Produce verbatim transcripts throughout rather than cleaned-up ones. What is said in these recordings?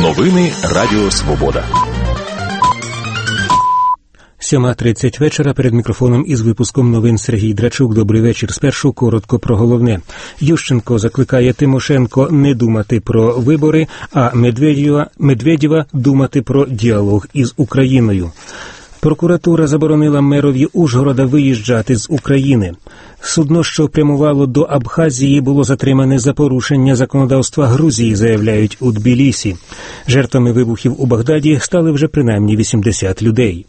Новини Радіо Свобода. сьома тридцять вечора. Перед мікрофоном із випуском новин Сергій Драчук. Добрий вечір. Спершу коротко про головне. Ющенко закликає Тимошенко не думати про вибори, а Медведєва, Медведєва думати про діалог із Україною. Прокуратура заборонила мерові Ужгорода виїжджати з України. Судно, що прямувало до Абхазії, було затримане за порушення законодавства Грузії, заявляють у Тбілісі. Жертвами вибухів у Багдаді стали вже принаймні вісімдесят людей.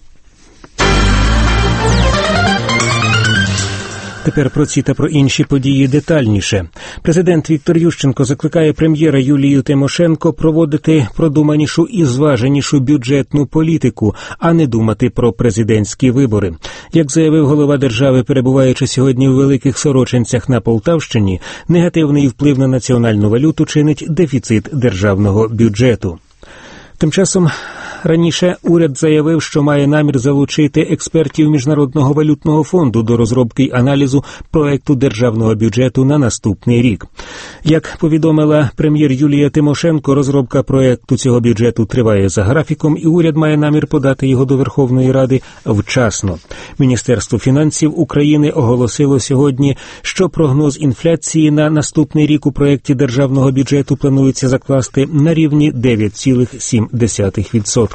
Тепер про ці та про інші події детальніше. Президент Віктор Ющенко закликає прем'єра Юлію Тимошенко проводити продуманішу і зваженішу бюджетну політику, а не думати про президентські вибори. Як заявив голова держави, перебуваючи сьогодні в Великих Сорочинцях на Полтавщині, негативний вплив на національну валюту чинить дефіцит державного бюджету. Тим часом раніше уряд заявив, що має намір залучити експертів Міжнародного валютного фонду до розробки й аналізу проекту державного бюджету на наступний рік. Як повідомила прем'єр Юлія Тимошенко, розробка проекту цього бюджету триває за графіком, і уряд має намір подати його до Верховної Ради вчасно. Міністерство фінансів України оголосило сьогодні, що прогноз інфляції на наступний рік у проекті державного бюджету планується закласти на рівні дев'ять цілих сім десятих відсотка.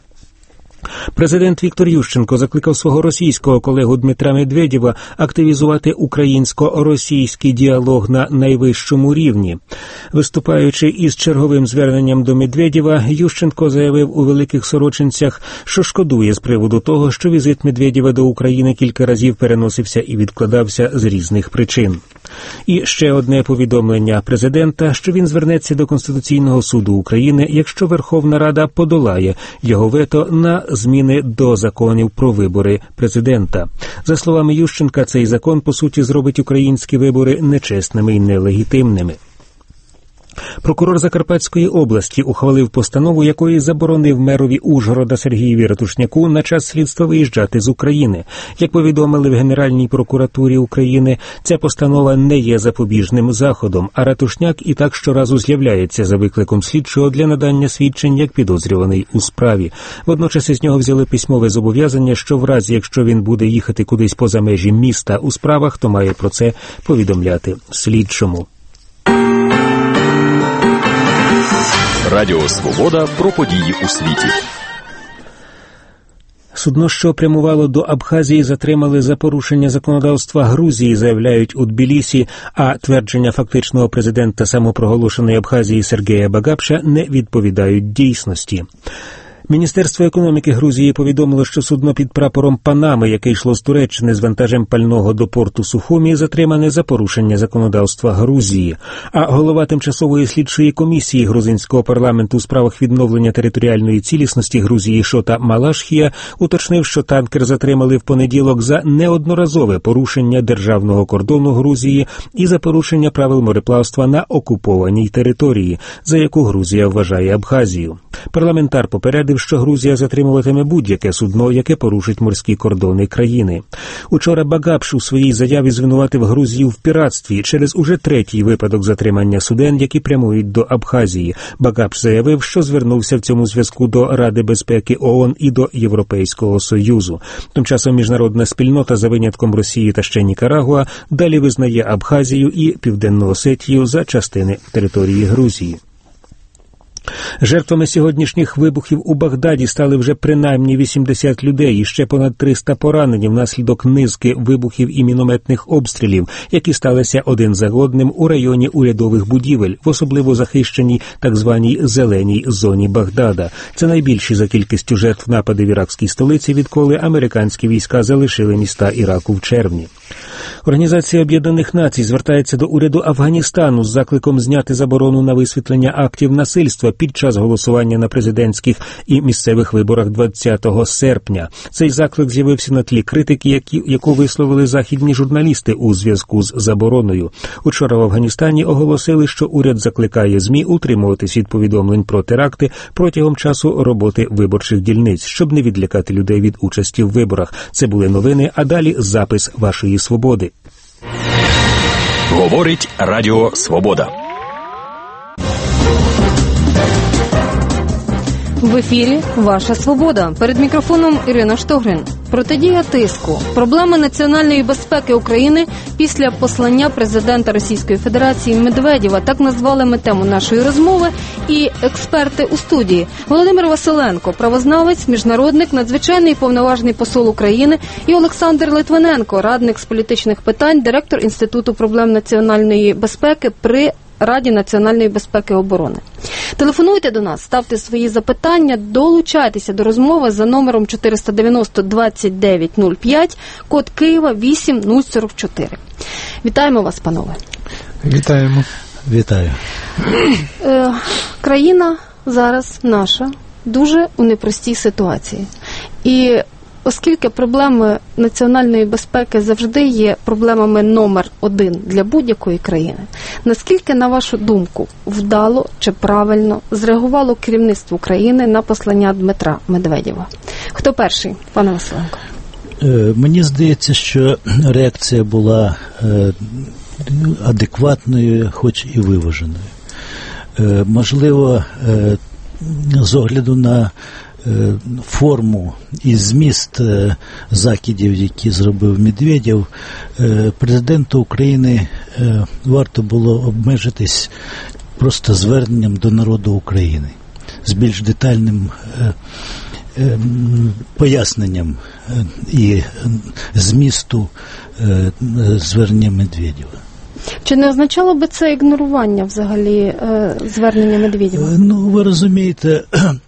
Президент Віктор Ющенко закликав свого російського колегу Дмитра Медведєва активізувати українсько-російський діалог на найвищому рівні. Виступаючи із черговим зверненням до Медведєва, Ющенко заявив у Великих Сорочинцях, що шкодує з приводу того, що візит Медведєва до України кілька разів переносився і відкладався з різних причин. І ще одне повідомлення президента, що він звернеться до Конституційного суду України, якщо Верховна Рада подолає його вето на зміни до законів про вибори президента. За словами Ющенка, цей закон, по суті, зробить українські вибори нечесними і нелегітимними. Прокурор Закарпатської області ухвалив постанову, якою заборонив мерові Ужгорода Сергієві Ратушняку на час слідства виїжджати з України. Як повідомили в Генеральній прокуратурі України, ця постанова не є запобіжним заходом, а Ратушняк і так щоразу з'являється за викликом слідчого для надання свідчень як підозрюваний у справі. Водночас із нього взяли письмове зобов'язання, що в разі, якщо він буде їхати кудись поза межі міста у справах, то має про це повідомляти слідчому. Радіо Свобода про події у світі. Судно, що прямувало до Абхазії, затримали за порушення законодавства Грузії, заявляють у Тбілісі, а твердження фактичного президента самопроголошеної Абхазії Сергея Багапша не відповідають дійсності. Міністерство економіки Грузії повідомило, що судно під прапором Панами, яке йшло з Туреччини з вантажем пального до порту Сухумі, затримане за порушення законодавства Грузії. А голова тимчасової слідчої комісії грузинського парламенту у справах відновлення територіальної цілісності Грузії Шота Малашхія уточнив, що танкер затримали в понеділок за неодноразове порушення державного кордону Грузії і за порушення правил мореплавства на окупованій території, за яку Грузія вважає Абхазію. Парламентар попередив, що Грузія затримуватиме будь-яке судно, яке порушить морські кордони країни. Учора Багапш у своїй заяві звинуватив Грузію в піратстві через уже третій випадок затримання суден, які прямують до Абхазії. Багапш заявив, що звернувся в цьому зв'язку до Ради безпеки ООН і до Європейського Союзу. Тим часом міжнародна спільнота, за винятком Росії та ще Нікарагуа, далі визнає Абхазію і Південну Осетію за частини території Грузії. Жертвами сьогоднішніх вибухів у Багдаді стали вже принаймні вісімдесят людей і ще понад триста поранені внаслідок низки вибухів і мінометних обстрілів, які сталися один за одним у районі урядових будівель, в особливо захищеній так званій «зеленій зоні Багдада». Це найбільші за кількістю жертв напади в іракській столиці, відколи американські війська залишили міста Іраку в червні. Організація Об'єднаних Націй звертається до уряду Афганістану з закликом зняти заборону на висвітлення актів насильства під час голосування на президентських і місцевих виборах двадцятого серпня. Цей заклик з'явився на тлі критики, які, яку висловили західні журналісти у зв'язку з забороною. Учора в Афганістані оголосили, що уряд закликає ЗМІ утримуватись від повідомлень про теракти протягом часу роботи виборчих дільниць, щоб не відлякати людей від участі в виборах. Це були новини, а далі запис вашої свободи. Говорить Радіо Свобода. В ефірі «Ваша свобода». Перед мікрофоном Ірина Штогрин. Протидія тиску. Проблеми національної безпеки України після послання президента Російської Федерації Медведєва. Так назвали ми тему нашої розмови. І експерти у студії. Володимир Василенко, правознавець, міжнародник, надзвичайний повноважний посол України. І Олександр Литвиненко, радник з політичних питань, директор Інституту проблем національної безпеки при Раді національної безпеки і оборони. Телефонуйте до нас, ставте свої запитання, долучайтеся до розмови за номером чотириста дев'яносто двадцять дев'ять нуль п'ять, код Києва вісім нуль сорок чотири. Вітаємо вас, панове. Вітаємо. Вітаю. Е, країна зараз наша дуже у непростій ситуації. І оскільки проблеми національної безпеки завжди є проблемами номер один для будь-якої країни, наскільки, на вашу думку, вдало чи правильно зреагувало керівництво країни на послання Дмитра Медведєва? Хто перший, пане Василенко? Мені здається, що реакція була адекватною, хоч і виваженою. Можливо, з огляду на форму і зміст закидів, які зробив Медведєв, президенту України варто було обмежитись просто зверненням до народу України з більш детальним поясненням і змісту звернення Медведєва. Чи не означало би це ігнорування взагалі звернення Медведєва? Ну, ви розумієте,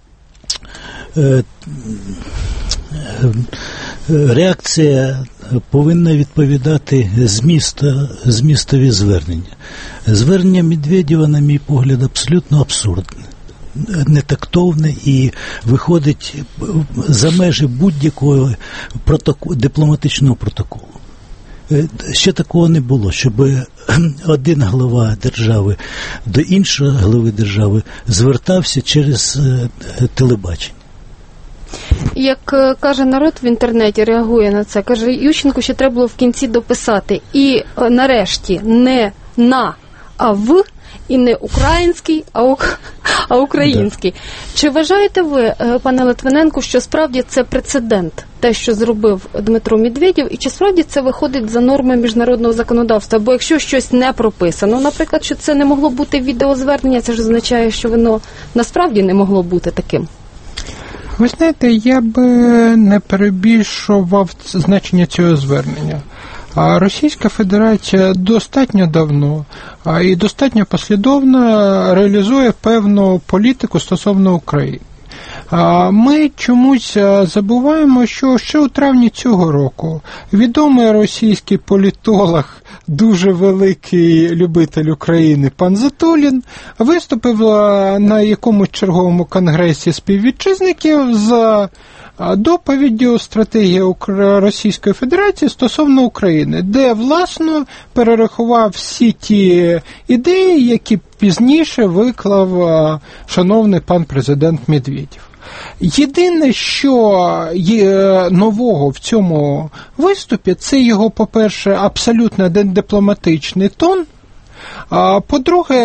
реакція повинна відповідати змісту, змістові звернення. Звернення Медведєва, на мій погляд, абсолютно абсурдне, нетактовне і виходить за межі будь-якого протоколу, дипломатичного протоколу. Ще такого не було, щоб один глава держави до іншого глави держави звертався через телебачення. Як каже народ в інтернеті, реагує на це, каже, Ющенку ще треба було в кінці дописати і нарешті не на, а в, і не український, а, у... а український. Да. Чи вважаєте ви, пане Литвиненко, що справді це прецедент, те, що зробив Дмитро Медведєв, і чи справді це виходить за норми міжнародного законодавства? Бо якщо щось не прописано, наприклад, що це не могло бути відеозвернення, це ж означає, що воно насправді не могло бути таким. Ви знаєте, я би не перебільшував значення цього звернення. Російська Федерація достатньо давно і достатньо послідовно реалізує певну політику стосовно України. Ми чомусь забуваємо, що ще у травні цього року відомий російський політолог, дуже великий любитель України пан Затулін, виступив на якомусь черговому конгресі співвітчизників з доповіддю «Стратегія Російської Федерації стосовно України», де, власно, перерахував всі ті ідеї, які пізніше виклав шановний пан президент Медведєв. Єдине, що є нового в цьому виступі, це його, по-перше, абсолютно дипломатичний тон, а по-друге,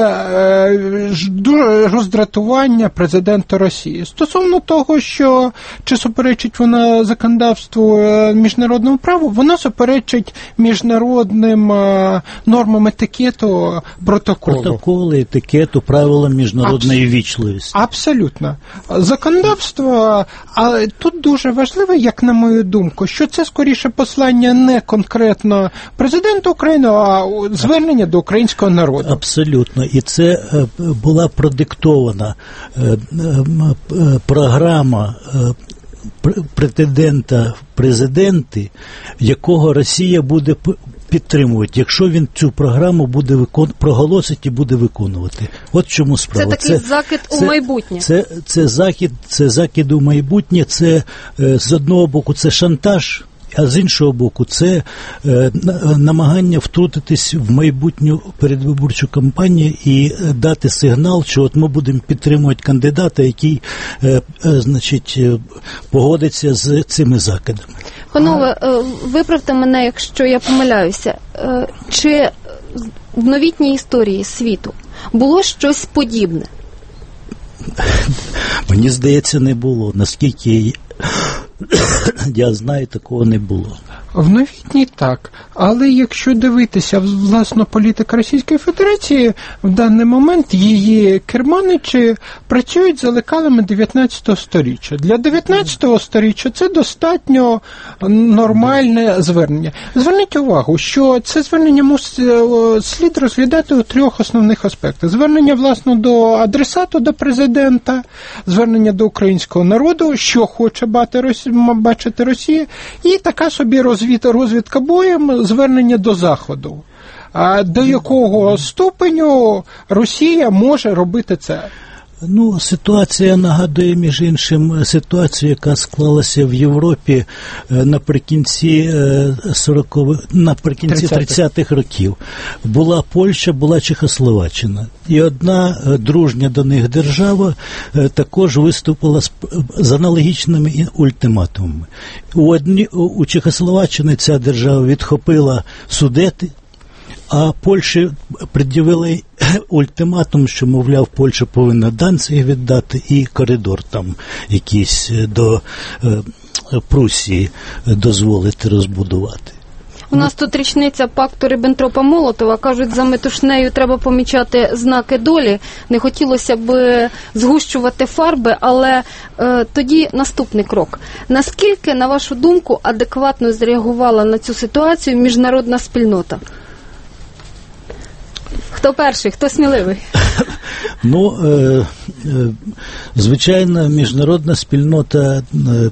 роздратування президента Росії стосовно того, що чи суперечить вона законодавству міжнародному праву, вона суперечить міжнародним нормам етикету, протоколу. Протоколи, етикету, правилам міжнародної Абс... вічливості. Абсолютно. Законодавство, але тут дуже важливо, як на мою думку, що це скоріше послання не конкретно президенту України, а звернення до українського народу. Абсолютно. І це була продиктована програма претендента в президенти, якого Росія буде підтримувати, якщо він цю програму буде викон... проголосить і буде виконувати. От в чому справа. Це такий це, закид це, у майбутнє. Це, це, це, закид, це закид у майбутнє, це з одного боку це шантаж, а з іншого боку, це е, намагання втрутитись в майбутню передвиборчу кампанію і дати сигнал, що от ми будемо підтримувати кандидата, який, е, е, значить, погодиться з цими закидами. Панове, виправте мене, якщо я помиляюся. Чи в новітній історії світу було щось подібне? Мені здається, не було. Наскільки я знаю, такого не було. В новітній так, але якщо дивитися власну політику Російської Федерації, в даний момент її керманичі працюють за лекалами дев'ятнадцятого сторіччя. Для дев'ятнадцятого сторіччя це достатньо нормальне звернення. Зверніть увагу, що це звернення мусить слід розглядати у трьох основних аспектах. Звернення, власне, до адресату, до президента, звернення до українського народу, що хоче бачити Росія, і така собі розвідка. Розвідка боєм, звернення до Заходу. А до якого ступеню Росія може робити це? Ну, ситуація нагадує, між іншим, ситуацію, яка склалася в Європі наприкінці сорокових, наприкінці тридцятих років. Була Польща, була Чехословаччина. І одна дружня до них держава також виступила з, з аналогічними ультиматумами. У, одні, у Чехословаччини ця держава відхопила Судети, а Польщі пред'явили ультиматум, що, мовляв, Польща повинна Данциг віддати і коридор там якийсь до е, Прусії дозволити розбудувати. У нас тут річниця пакту Ріббентропа-Молотова. Кажуть, за метушнею треба помічати знаки долі. Не хотілося б згущувати фарби, але е, тоді наступний крок. Наскільки, на вашу думку, адекватно зреагувала на цю ситуацію міжнародна спільнота? Хто перший, хто сміливий? Ну, е, е, звичайно, міжнародна спільнота, е,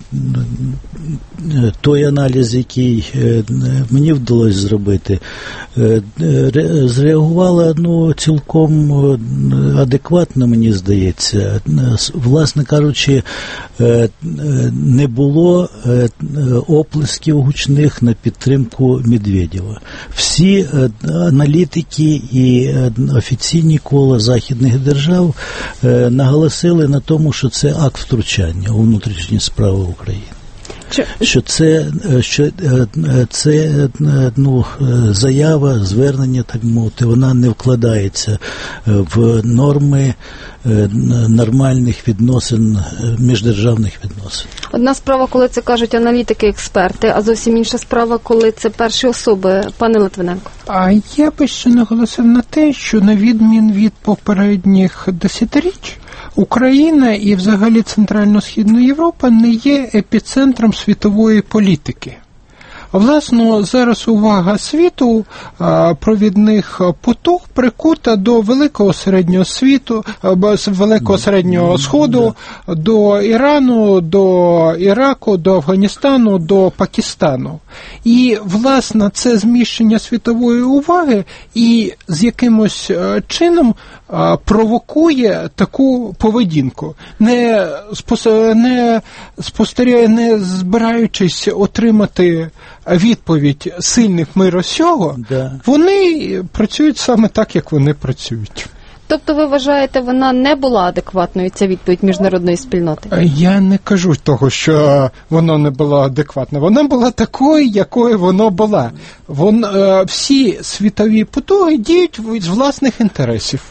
е, той аналіз, який е, мені вдалося зробити, е, е, зреагувала, ну, цілком адекватно, мені здається. Власне кажучи, е, не було е, оплесків гучних на підтримку Медведєва. Всі е, аналітики і е, офіційні кола західних держав е, наголосили на тому, що це акт втручання у внутрішні справи України. Чи... Що це, що це ну, заява, звернення, так мовити, вона не вкладається в норми нормальних відносин, міждержавних відносин. Одна справа, коли це кажуть аналітики, експерти, а зовсім інша справа, коли це перші особи. Пане Литвиненко. А я би ще наголосив на те, що на відмін від попередніх десятиріч, Україна і взагалі Центрально-Східна Європа не є епіцентром світової політики. Власно, зараз увага світу, провідних потуг прикута до великого середнього світу, великого середнього сходу, до Ірану, до Іраку, до Афганістану, до Пакистану. І, власне, це зміщення світової уваги і з якимось чином провокує таку поведінку, не, не, спостерігає, не збираючись отримати відповідь сильних миру сього, да. Вони працюють саме так, як вони працюють. Тобто ви вважаєте, вона не була адекватною, ця відповідь міжнародної спільноти? Я не кажу того, що воно не було адекватно. Вона була такою, якою воно була. Вон, всі світові потуги діють з власних інтересів.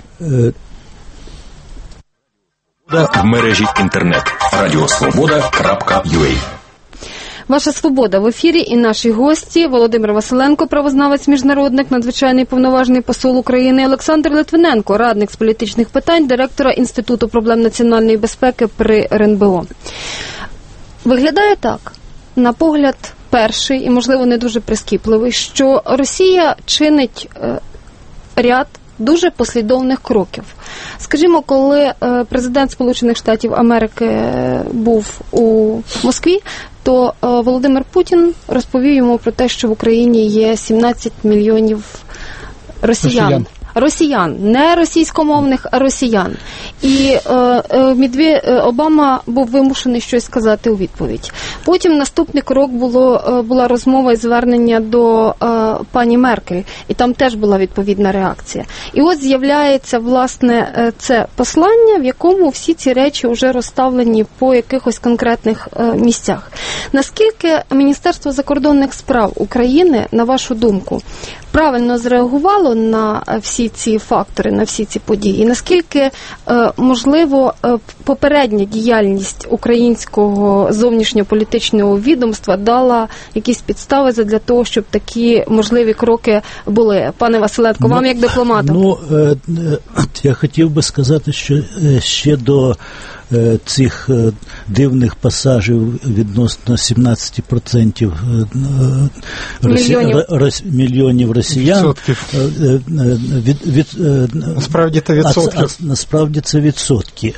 В мережі інтернет радіосвобода крапка ю а. Ваша свобода в ефірі і наші гості Володимир Василенко, правознавець, міжнародник, надзвичайний повноважний посол України, Олександр Литвиненко, радник з політичних питань, директора Інституту проблем національної безпеки при ер ен бе о. Виглядає так, на погляд перший і, можливо, не дуже прискіпливий, що Росія чинить е, ряд дуже послідовних кроків. Скажімо, коли президент Сполучених Штатів Америки був у Москві, то Володимир Путін розповів йому про те, що в Україні є сімнадцять мільйонів росіян. росіян. Росіян, не російськомовних, а росіян. І е, е, Медве... Обама був вимушений щось сказати у відповідь. Потім наступний крок було, е, була розмова і звернення до е, пані Меркель, і там теж була відповідна реакція. І от з'являється, власне, е, це послання, в якому всі ці речі вже розставлені по якихось конкретних е, місцях. Наскільки Міністерство закордонних справ України, на вашу думку, правильно зреагувало на всі ці фактори, на всі ці події? Наскільки можливо попередня діяльність українського зовнішньополітичного відомства дала якісь підстави для того, щоб такі можливі кроки були? Пане Василенко, вам ну, як дипломату? Ну, я хотів би сказати, що ще до цих дивних пасажів відносно сімнадцять відсотків росі... мільйонів. мільйонів росіян. Від, від, насправді це відсотки. А, а, насправді це відсотки.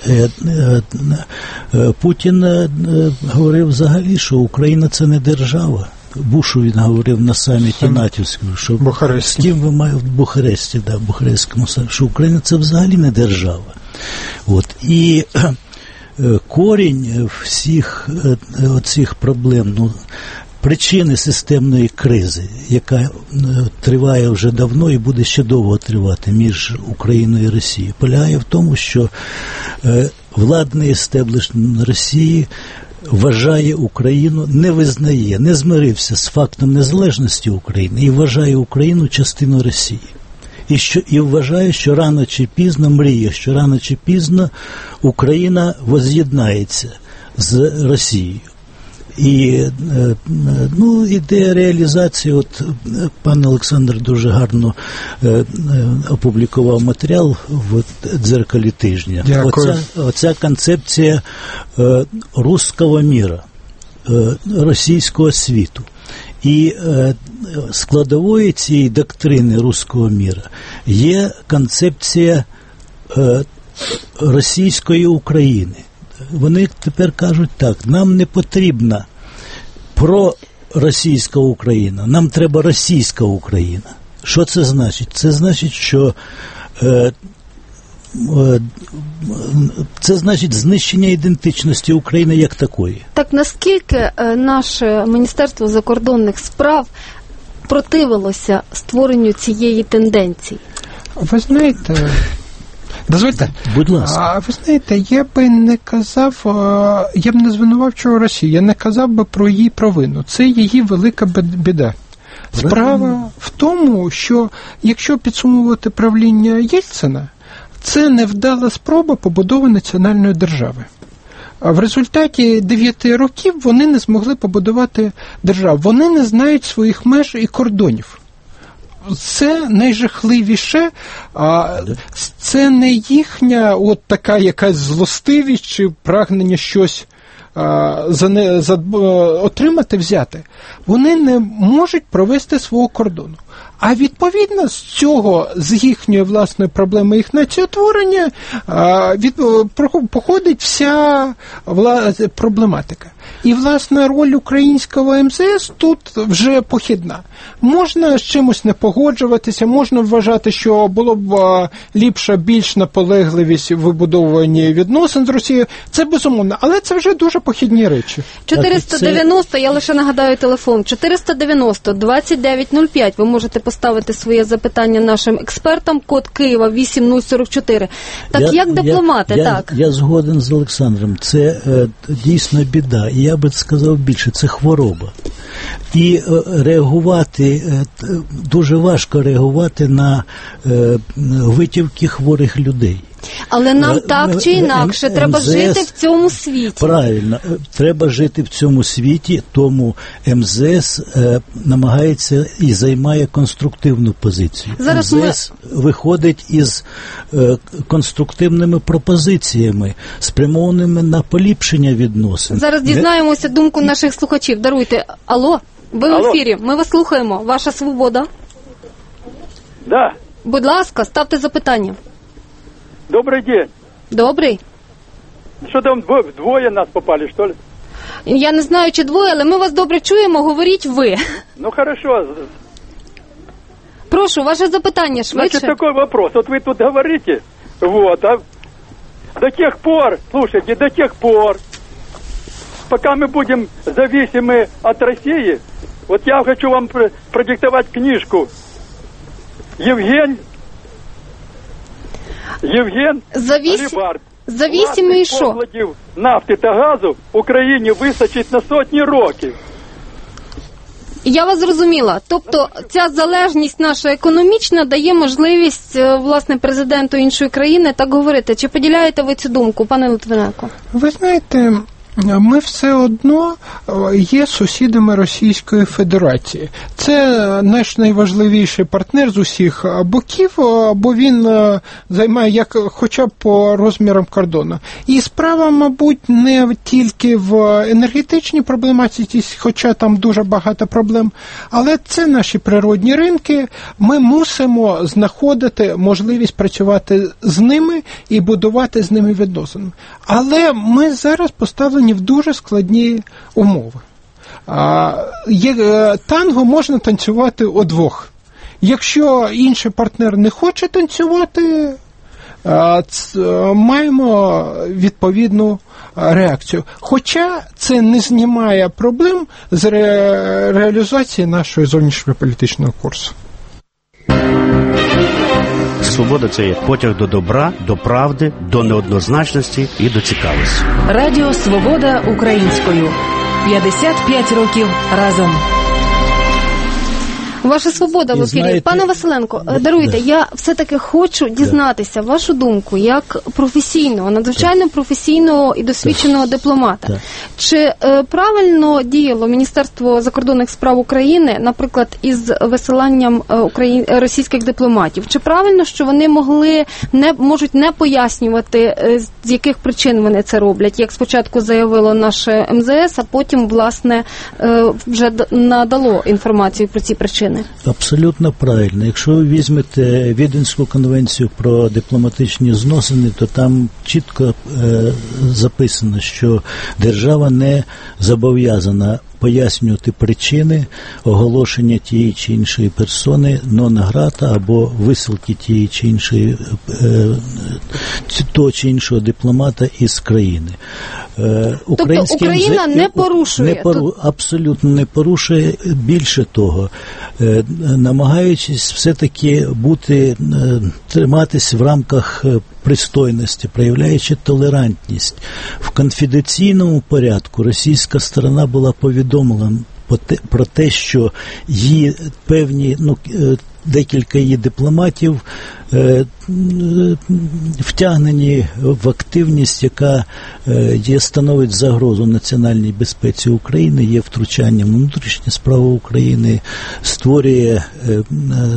Путін говорив взагалі, що Україна це не держава. Бушу він говорив на саміті натівському, що з ким ви маєте в Бухаресті, да, в Бухарестському саміті, що Україна це взагалі не держава. От. І корінь всіх оцих проблем, ну, причини системної кризи, яка триває вже давно і буде ще довго тривати між Україною і Росією, полягає в тому, що владний естеблішмент Росії вважає Україну, не визнає, не змирився з фактом незалежності України і вважає Україну частиною Росії. І, що, і вважає, що рано чи пізно, мріє, що рано чи пізно Україна воз'єднається з Росією. І, ну, ідея реалізації, от пан Олександр дуже гарно е, опублікував матеріал в «Дзеркалі тижня». Оця, оця концепція е, руського міра, е, російського світу. І е, складовою цієї доктрини руського міра є концепція е, російської України. Вони тепер кажуть так, нам не потрібна проросійська Україна, нам треба російська Україна. Що це значить? Це значить, що е, е, це значить знищення ідентичності України як такої. Так наскільки наше Міністерство закордонних справ противилося створенню цієї тенденції? Ви знаєте... Дозвольте. Будь ласка. А ви знаєте, я би не казав, я б не звинувачував Росію, я не казав би про її провину. Це її велика біда. Справа в тому, що якщо підсумувати правління Єльцина, це невдала спроба побудови національної держави. В результаті дев'яти років вони не змогли побудувати державу. Вони не знають своїх меж і кордонів. Це найжахливіше, а це не їхня от така якась злостивість чи прагнення щось а, за не, за, отримати, взяти. Вони не можуть провести свого кордону. А відповідно з цього, з їхньої власної проблеми їх націотворення, а, від, походить вся вла, проблематика. І, власне, роль українського ем зе ес тут вже похідна. Можна з чимось не погоджуватися, можна вважати, що було б ліпша, більш наполегливість в вибудовуванні відносин з Росією. Це безумовно, але це вже дуже похідні речі. чотириста дев'яносто, я лише нагадаю телефон, чотириста дев'яносто двадцять дев'ять нуль п'ять. Ви можете поставити своє запитання нашим експертам, код Києва вісім нуль сорок чотири. Так, я, як дипломати, я, так? Я, я згоден з Олександром, це е, дійсно біда. І я би сказав більше, це хвороба. І е, реагувати, е, дуже важко реагувати на е, витівки хворих людей. Але нам так чи інакше М- треба ем зе ес, жити в цьому світі. Правильно, треба жити в цьому світі, тому ем зе ес е, намагається і займає конструктивну позицію. Зараз ем зе ес ми... виходить із е, конструктивними пропозиціями, спрямованими на поліпшення відносин. Зараз дізнаємося думку наших слухачів. Даруйте. Алло, ви в ефірі, ми вас слухаємо. Ваша свобода. Да. Будь ласка, ставте запитання. Добрый день. Добрий. Что там двое нас попали, что ли? Я не знаю, чи двоє, але ми вас добре чуємо, говоріть ви. Ну, хорошо. Прошу, ваше запитання швидше. Значит, такой вопрос. Вот вы тут говорите, вот, а до тех пор, слушайте, до тех пор, пока мы будем зависимы от России, вот я хочу вам продиктовать книжку. Евген Євген Завіс... Рибард. Завісимо і що? Покладів нафти та газу в Україні вистачить на сотні років. Я вас зрозуміла. Тобто ця залежність наша економічна дає можливість, власне, президенту іншої країни так говорити. Чи поділяєте ви цю думку, пане Литвиненко? Ви знаєте, ми все одно є сусідами Російської Федерації. Це наш найважливіший партнер з усіх боків, бо він займає як хоча б по розмірам кордону. І справа, мабуть, не тільки в енергетичній проблематиці, хоча там дуже багато проблем, але це наші природні ринки. Ми мусимо знаходити можливість працювати з ними і будувати з ними відносини. Але ми зараз поставлені в дуже складні умови. Танго можна танцювати удвох. Якщо інший партнер не хоче танцювати, маємо відповідну реакцію. Хоча це не знімає проблем з ре- реалізації нашого зовнішньополітичного курсу. Свобода – це є потяг до добра, до правди, до неоднозначності і до цікавості. Радіо «Свобода» українською. п'ятдесят п'ять років разом. Ваша свобода в ефірі. Знаєте, Пане Василенко, даруйте, да. я все-таки хочу дізнатися да. вашу думку як професійного, надзвичайно професійного і досвідченого да. дипломата. Да. Чи е, правильно діяло Міністерство закордонних справ України, наприклад, із висиланням е, Україн... російських дипломатів? Чи правильно, що вони могли не можуть не пояснювати, е, з яких причин вони це роблять, як спочатку заявило наше ем зе ес, а потім, власне, е, вже надало інформацію про ці причини? Абсолютно правильно. Якщо ви візьмете Віденську конвенцію про дипломатичні зносини, то там чітко е, записано, що держава не зобов'язана пояснювати причини оголошення тієї чи іншої персони нон-грата або висилки тієї чи іншої е, того чи іншого дипломата із країни. Е, тобто Україна не порушує? Не пору, абсолютно не порушує. Більше того, е, намагаючись все-таки бути, е, триматись в рамках пристойності, проявляючи толерантність. В конфіденційному порядку російська сторона була повідомлена про те, що її певні, ну, декілька її дипломатів е, втягнені в активність, яка е, є, становить загрозу національній безпеці України, є втручанням в внутрішні справи України, створює е, е,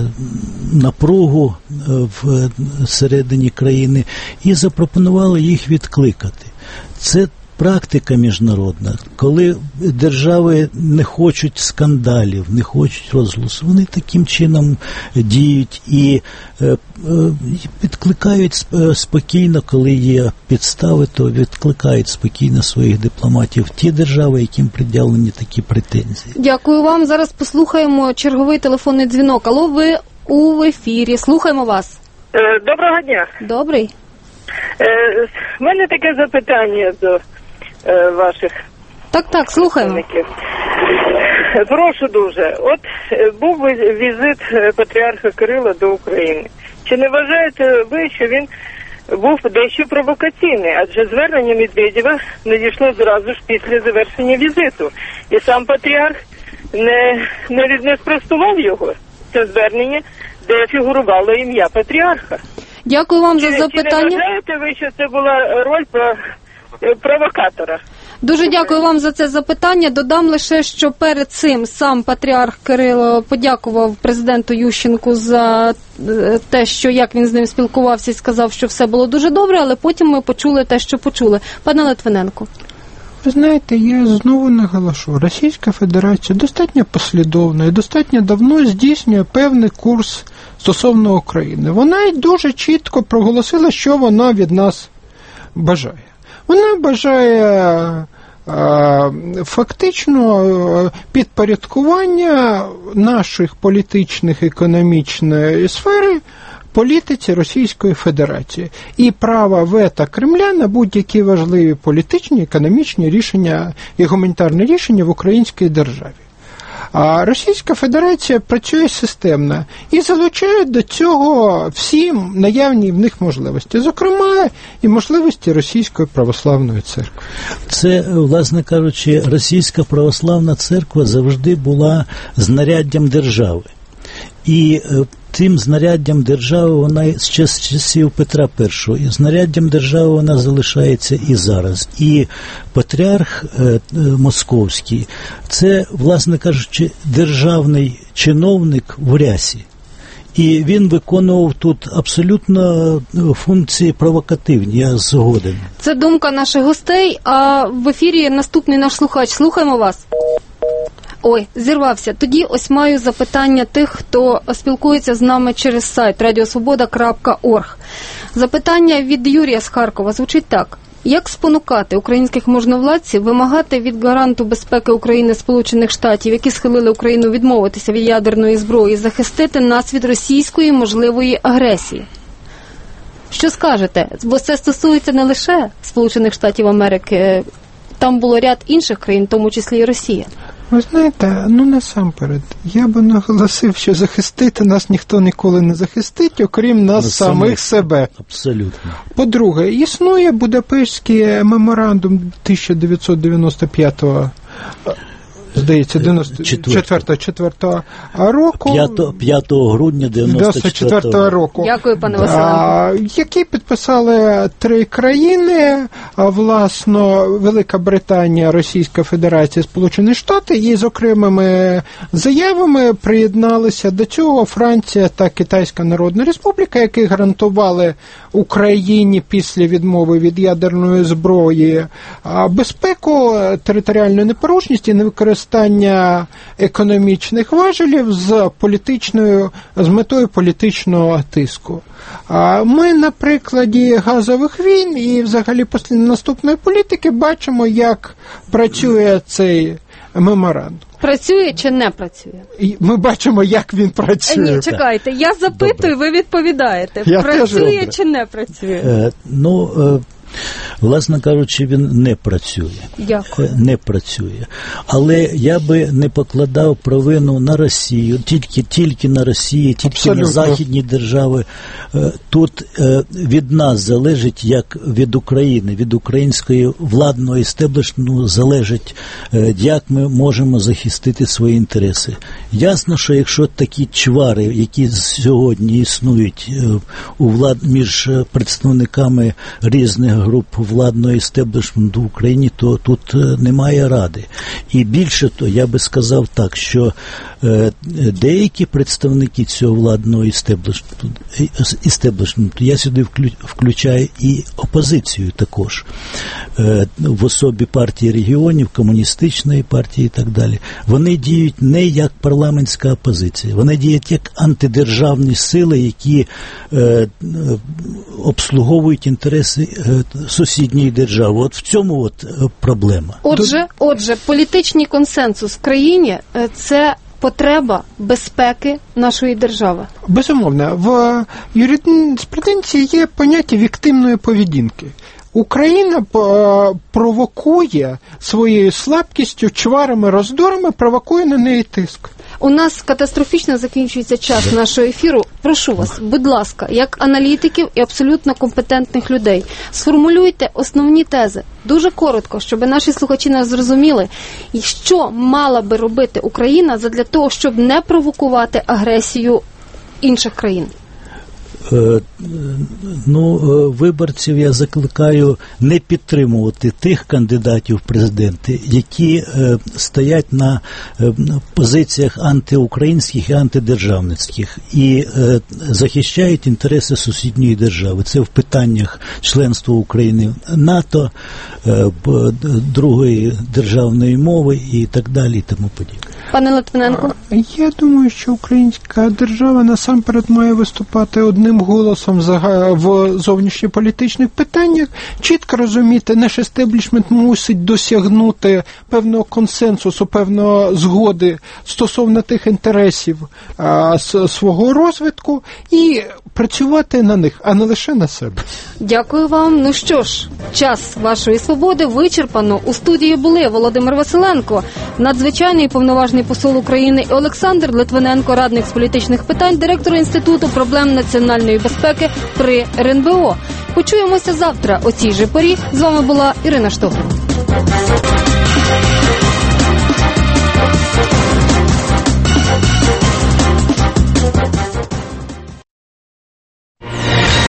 напругу в середині країни і запропонували їх відкликати. Це практика міжнародна, коли держави не хочуть скандалів, не хочуть розголосу, вони таким чином діють і е, е, підкликають спокійно, коли є підстави, то відкликають спокійно своїх дипломатів ті держави, яким пред'явлені такі претензії. Дякую вам. Зараз послухаємо черговий телефонний дзвінок. Алло, ви у ефірі. Слухаємо вас. Доброго дня. Добрий. У мене таке запитання до ваших. Так, так, слухаємо. Прошу дуже. От був візит патріарха Кирила до України. Чи не вважаєте ви, що він був дещо провокаційний? Адже звернення Медведєва надійшло зразу ж після завершення візиту. І сам патріарх не, не, не спростував його, це звернення, де фігурувало ім'я патріарха. Дякую вам чи, за запитання. Чи не вважаєте ви, що це була роль провокатора? Дуже дякую вам за це запитання. Додам лише, що перед цим сам патріарх Кирило подякував президенту Ющенку за те, що як він з ним спілкувався і сказав, що все було дуже добре, але потім ми почули те, що почули. Пане Литвиненко. Ви знаєте, я знову наголошу, Російська Федерація достатньо послідовно і достатньо давно здійснює певний курс стосовно України. Вона й дуже чітко проголосила, що вона від нас бажає. Вона бажає фактично підпорядкування наших політичних і економічної сфери політиці Російської Федерації і право вето Кремля на будь-які важливі політичні, економічні рішення і гуманітарні рішення в українській державі. А Російська Федерація працює системно і залучає до цього всі наявні в них можливості, зокрема і можливості Російської православної церкви. Це, власне кажучи, Російська православна церква завжди була знаряддям держави. І тим знаряддям держави вона з часів Петра І, і знаряддям держави вона залишається і зараз. І патріарх е, московський – це, власне кажучи, державний чиновник в рясі. І він виконував тут абсолютно функції провокативні, я згоден. Це думка наших гостей, а в ефірі наступний наш слухач. Слухаємо вас. Ой, зірвався. Тоді ось маю запитання тих, хто спілкується з нами через сайт радіосвобода крапка орг. Запитання від Юрія з Харкова звучить так. Як спонукати українських можновладців вимагати від гаранту безпеки України Сполучених Штатів, які схилили Україну відмовитися від ядерної зброї, захистити нас від російської можливої агресії? Що скажете? Бо це стосується не лише Сполучених Штатів Америки, там було ряд інших країн, в тому числі і Росія. Ви знаєте, ну насамперед, я би наголосив, що захистити нас ніхто ніколи не захистить, окрім нас самих, самих себе. Абсолютно. По-друге, існує Будапештський меморандум тисяча дев'ятсот дев'яносто п'ятого, здається, дев'яносто четвертого року. п'ятого грудня дев'яносто четвертого року. Дякую, пане Василенко. Які підписали три країни, власно, Велика Британія, Російська Федерація, Сполучені Штати, і з окремими заявами приєдналися до цього Франція та Китайська Народна Республіка, які гарантували Україні після відмови від ядерної зброї безпеку, територіальну непорушність і невикористання економічних важелів з політичною, з метою політичного тиску. Ми на прикладі газових війн і взагалі після наступної політики бачимо, як працює цей меморандум. Працює чи не працює? Ми бачимо, як він працює. Ні, чекайте, я запитую, добре. Ви відповідаєте. Я працює чи не працює? Е, ну, е... Власне кажучи, він не працює. Дякую. Не працює. Але я би не покладав провину на Росію, тільки, тільки на Росію, тільки абсолютно. На західні держави. Тут від нас залежить, як від України, від української владного істеблішменту залежить, як ми можемо захистити свої інтереси. Ясно, що якщо такі чвари, які сьогодні існують у влад... між представниками різних груп владного істеблішменту в Україні, то тут немає ради. І більше того, я би сказав так, що е, деякі представники цього владного істеблішменту, істеблішменту я сюди включаю і опозицію також, е, в особі партії регіонів, комуністичної партії і так далі. Вони діють не як парламентська опозиція, вони діють як антидержавні сили, які е, обслуговують інтереси е, сусідньої держави. От в цьому от проблема. Отже, отже, політичний консенсус в країні – це потреба безпеки нашої держави. Безумовно. В юриспруденції є поняття віктимної поведінки. Україна провокує своєю слабкістю, чварами, роздорами, провокує на неї тиск. У нас катастрофічно закінчується час нашого ефіру. Прошу вас, будь ласка, як аналітиків і абсолютно компетентних людей, сформулюйте основні тези. Дуже коротко, щоб наші слухачі нас зрозуміли, що мала би робити Україна задля того, щоб не провокувати агресію інших країн. Ну, виборців я закликаю не підтримувати тих кандидатів в президенти, які е, стоять на е, позиціях антиукраїнських і антидержавницьких і е, захищають інтереси сусідньої держави. Це в питаннях членства України в НАТО, е, другої державної мови і так далі і тому подібне. Пане Литвиненко? Я думаю, що українська держава насамперед має виступати одним голосом в зовнішньополітичних питаннях, чітко розуміти, наш естеблішмент мусить досягнути певного консенсусу, певної згоди стосовно тих інтересів а, свого розвитку і працювати на них, а не лише на себе. Дякую вам. Ну що ж, час вашої свободи вичерпано. У студії були Володимир Василенко, надзвичайний повноважний заслужений посол України, і Олександр Литвиненко, радник з політичних питань, директор Інституту проблем національної безпеки при ер ен бе о. Почуємося завтра о цій же порі. З вами була Ірина Штогрин.